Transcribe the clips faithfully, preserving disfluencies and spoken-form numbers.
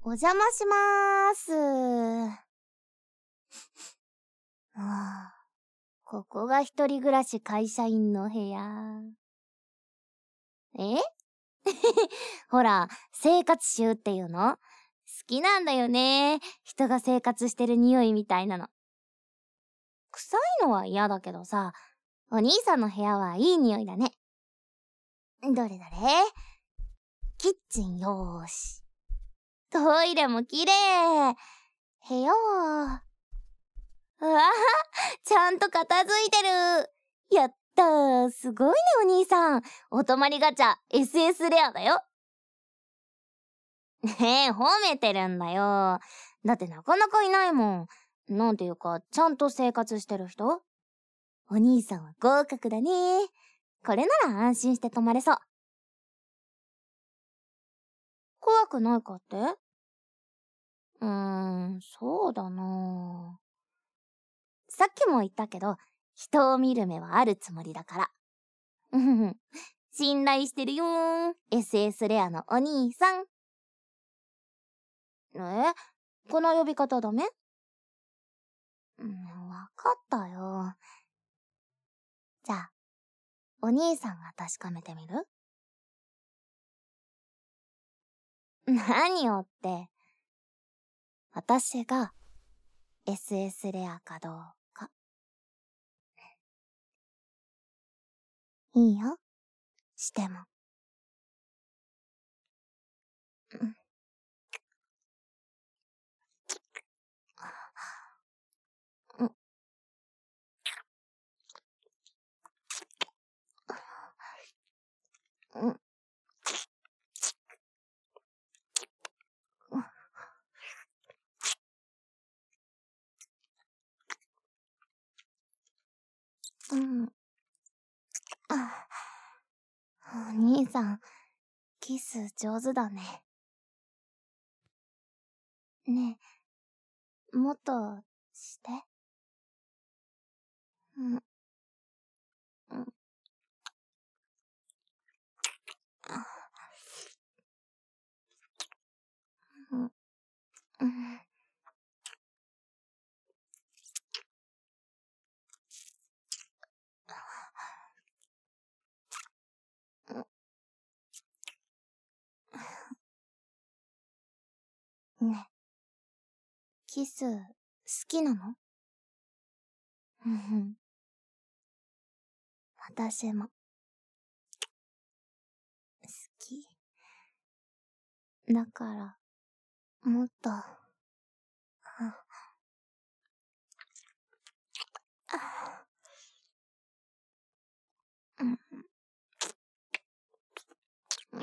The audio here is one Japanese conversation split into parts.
お邪魔しまーす。ああ、ここが一人暮らし会社員の部屋。えほら、生活臭っていうの？好きなんだよね。人が生活してる匂いみたいなの。臭いのは嫌だけどさ、お兄さんの部屋はいい匂いだね。どれどれ？キッチンよーし。トイレも綺麗。部屋は、うわあ、ちゃんと片付いてる。やったー、すごいねお兄さん。お泊まりガチャ エスエス レアだよ。ねえ、褒めてるんだよ。だってなかなかいないもん。なんていうか、ちゃんと生活してる人？お兄さんは合格だね。これなら安心して泊まれそう。怖くないかって？うーん、そうだなあ。さっきも言ったけど、人を見る目はあるつもりだから。うんふん。信頼してるよーん。エスエス レアのお兄さん。え？この呼び方ダメ？うん、わかったよ。じゃあ、お兄さんが確かめてみる？何よって。私が エスエス レアかどうか。いいよ。しても。うん。うん。うん。うん。あ、お兄さん、キス上手だね。ねえ、もっとして。うん。うん。うん。うん。ねえ、キス好きなの？うんうん。私も。好き。だから、もっと。ああ。うん。うん。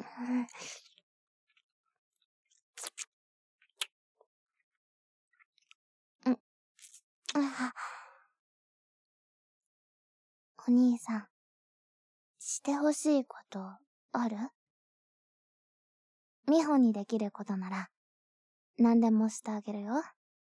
うん。お兄さん、してほしいことある？美穂にできることなら、何でもしてあげるよ。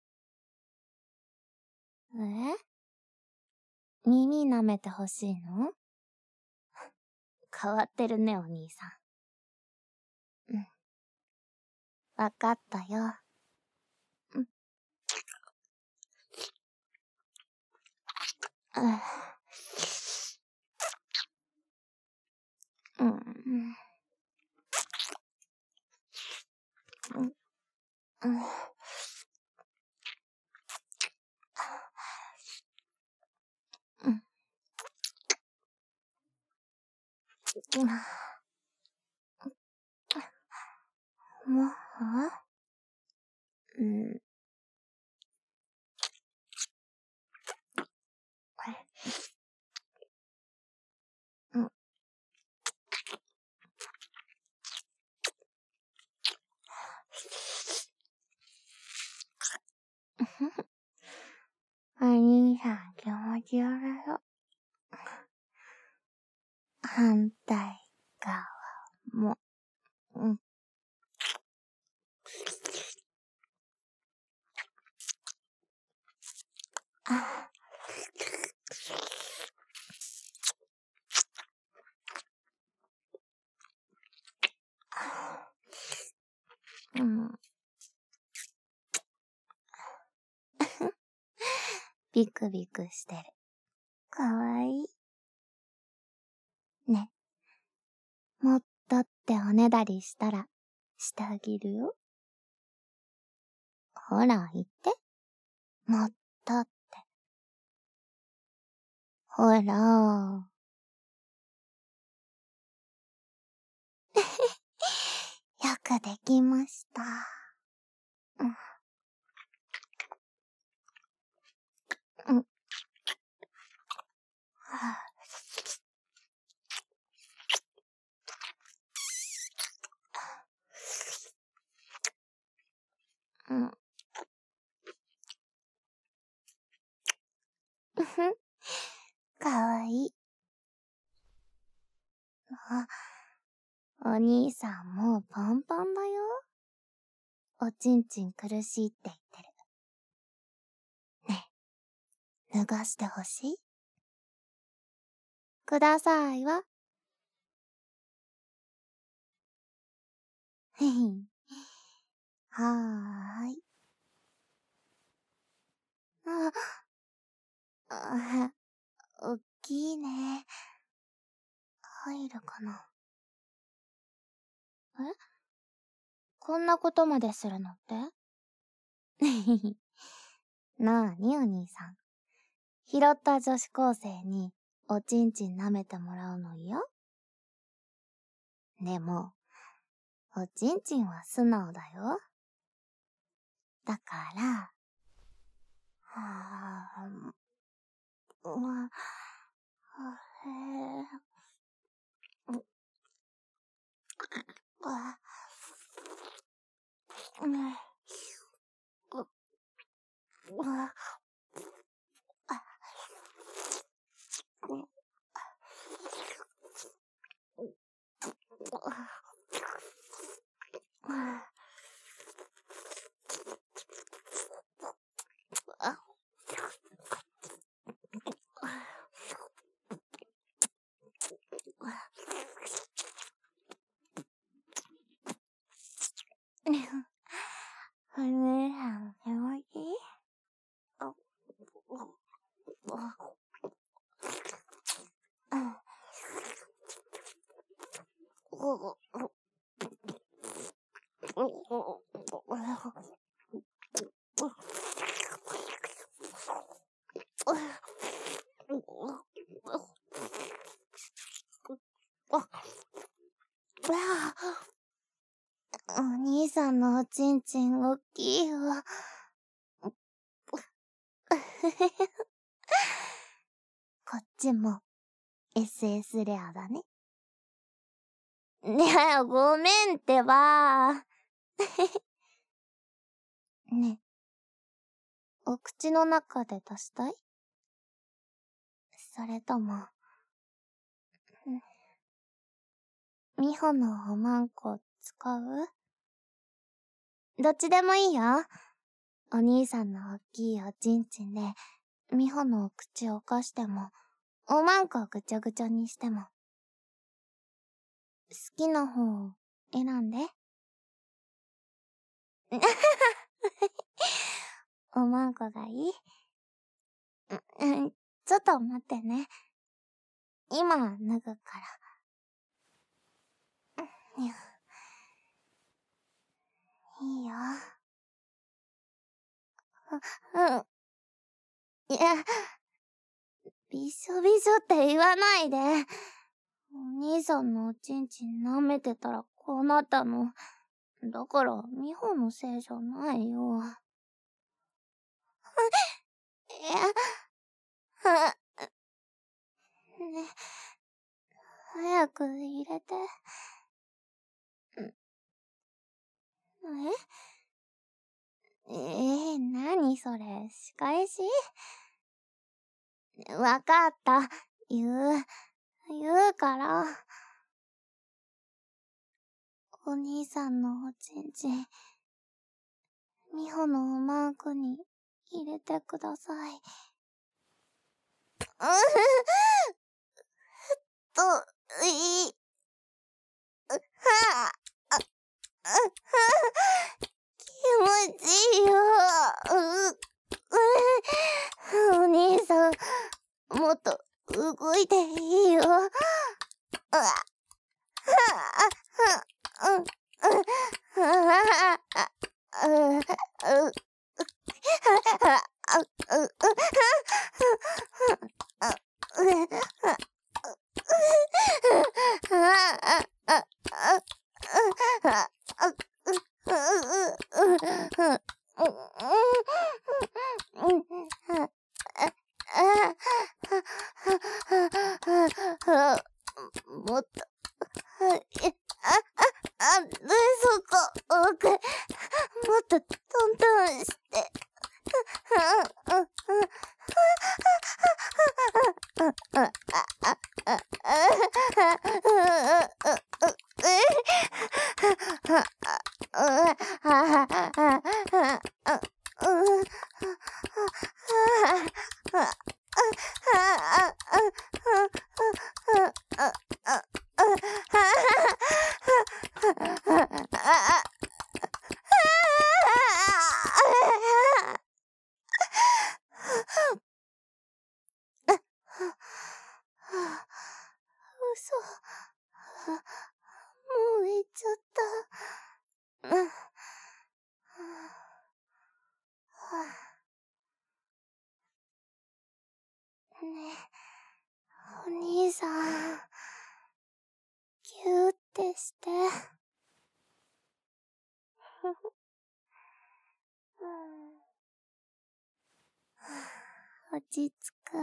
え？耳舐めてほしいの？変わってるね、お兄さん。うん。わかったよ。うん。うん。うん。うん。うん。うん。もう？うん。うん。お兄さん気持ちよさそう。反対側も。うん。あ。うん。 ビクビクしてる。かわいい。ね。もっとっておねだりしたら、してあげるよ。ほら、言って。もっとって。ほら。よくできました。うん。うん。はあ、うん。うふん。かわいい。あ、お兄さんもうパンパンだよ。おちんちん苦しいって言ってる。ねえ、脱がしてほしい？くださいわ。へへん。はーい。あ、あ、おっきいね。入るかな。え？こんなことまでするのって？なあにお兄さん。拾った女子高生におちんちん舐めてもらうの嫌？でも、おちんちんは素直だよ。だから、はぁ、うわ、へぇ、う、あ、う、う、うわ、あ、う、あ、お姉さん気持ちいい？あ、う、う、う、う、お兄さんのおちんちんおっきいよ。こっちも エスエス レアだね。ねえ、ごめんってば。ねえ、お口の中で出したい？それとも、みほのおまんこ使う？どっちでもいいよ。お兄さんのおっきいおちんちんで、みほのお口をかしても、おまんこをぐちょぐちょにしても。好きな方を選んで。おまんこがいい？うん、ちょっと待ってね。今脱ぐから。いいよ。う、うん。いや、びしょびしょって言わないで。お兄さんのおちんちん舐めてたらこうなったの。だから、みほのせいじゃないよ。いや、は、ね、早く入れて。ええー、なにそれ、仕返し？わかった。言う。言うから。お兄さんのおちんちん、みほのおまんこに入れてください。うふと、い、はあ、あ、あ、は気持ちいいよ。う、う、お兄もっと、あ、あ、あ、そこ、奥、もっとトントンして。嘘。もう行っちゃった。うん。ねえ、お兄さん、ぎゅーってして。落ち着く。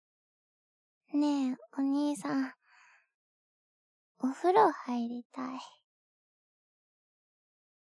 ねえ、お兄さん、お風呂入りたい。